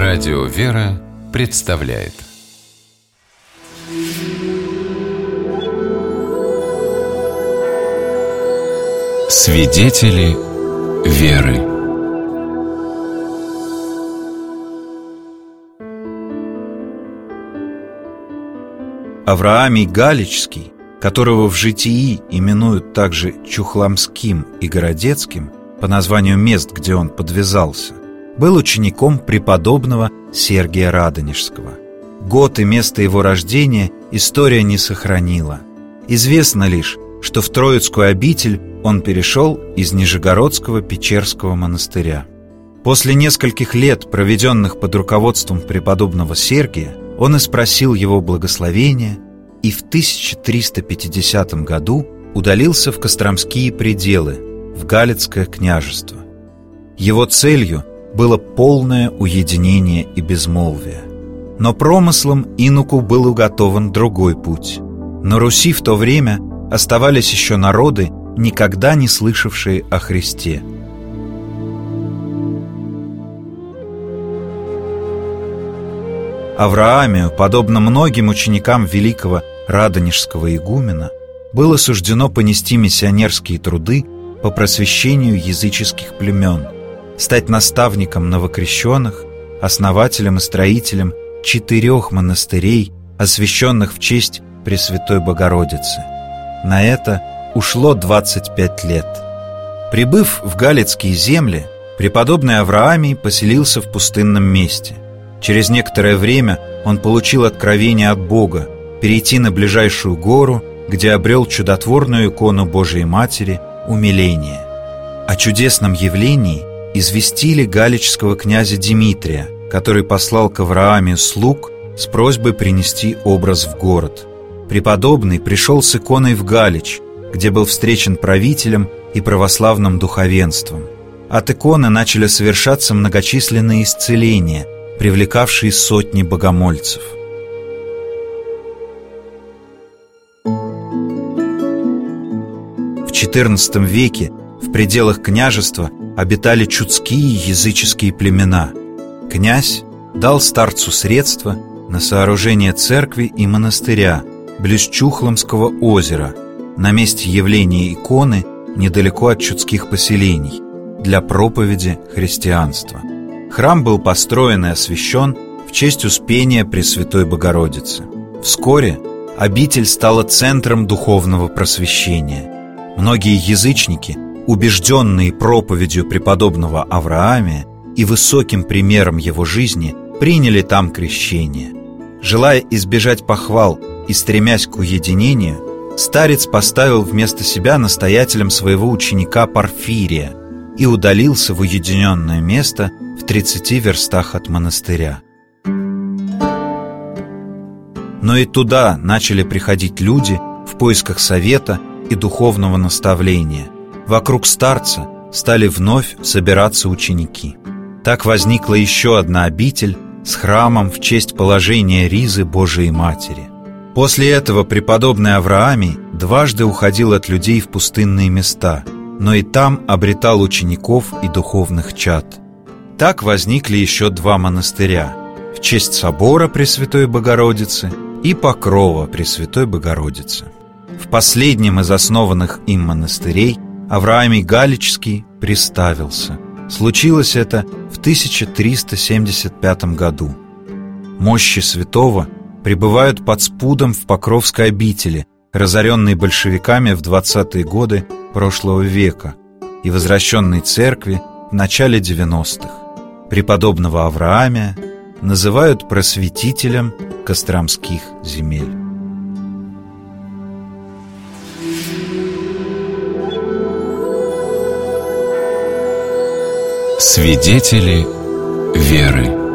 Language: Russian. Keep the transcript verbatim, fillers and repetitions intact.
Радио «Вера» представляет Свидетели веры. Авраамий Галичский, которого в житии именуют также Чухломским и Городецким по названию мест, где он подвязался, был учеником преподобного Сергия Радонежского. Год и место его рождения история не сохранила. Известно лишь, что в Троицкую обитель он перешел из Нижегородского Печерского монастыря. После нескольких лет, проведенных под руководством преподобного Сергия, он и спросил его благословения и в тысяча триста пятидесятом году удалился в Костромские пределы, в Галицкое княжество. Его целью было полное уединение и безмолвие. Но промыслом инуку был уготован другой путь. На Руси в то время оставались еще народы, никогда не слышавшие о Христе. Авраамию, подобно многим ученикам великого Радонежского игумена, было суждено понести миссионерские труды по просвещению языческих племен, стать наставником новокрещенных, основателем и строителем четырех монастырей, освященных в честь Пресвятой Богородицы. На это ушло двадцать пять лет. Прибыв в Галицкие земли, преподобный Авраамий поселился в пустынном месте. Через некоторое время он получил откровение от Бога перейти на ближайшую гору, где обрел чудотворную икону Божией Матери «Умиление». О чудесном явлении известили галичского князя Дмитрия, который послал к Авраамию слуг с просьбой принести образ в город. Преподобный пришел с иконой в Галич, где был встречен правителем и православным духовенством. От иконы начали совершаться многочисленные исцеления, привлекавшие сотни богомольцев. В четырнадцатом веке в пределах княжества обитали чудские языческие племена. Князь дал старцу средства на сооружение церкви и монастыря близ Чухломского озера, на месте явления иконы недалеко от чудских поселений, для проповеди христианства. Храм был построен и освящен в честь Успения Пресвятой Богородицы. Вскоре обитель стала центром духовного просвещения. Многие язычники, убежденные проповедью преподобного Авраамия и высоким примером его жизни, приняли там крещение. Желая избежать похвал и стремясь к уединению, старец поставил вместо себя настоятелем своего ученика Порфирия и удалился в уединенное место в тридцати верстах от монастыря. Но и туда начали приходить люди в поисках совета и духовного наставления. Вокруг старца стали вновь собираться ученики. Так возникла еще одна обитель с храмом в честь положения Ризы Божией Матери. После этого преподобный Авраамий дважды уходил от людей в пустынные места, но и там обретал учеников и духовных чад. Так возникли еще два монастыря в честь собора Пресвятой Богородицы и покрова Пресвятой Богородицы. В последнем из основанных им монастырей Авраамий Галичский приставился. Случилось это в тысяча триста семьдесят пятом году. Мощи святого пребывают под спудом в Покровской обители, разоренной большевиками в двадцатые годы прошлого века и возвращенной церкви в начале девяностых. Преподобного Авраамия называют просветителем Костромских земель. Свидетели веры.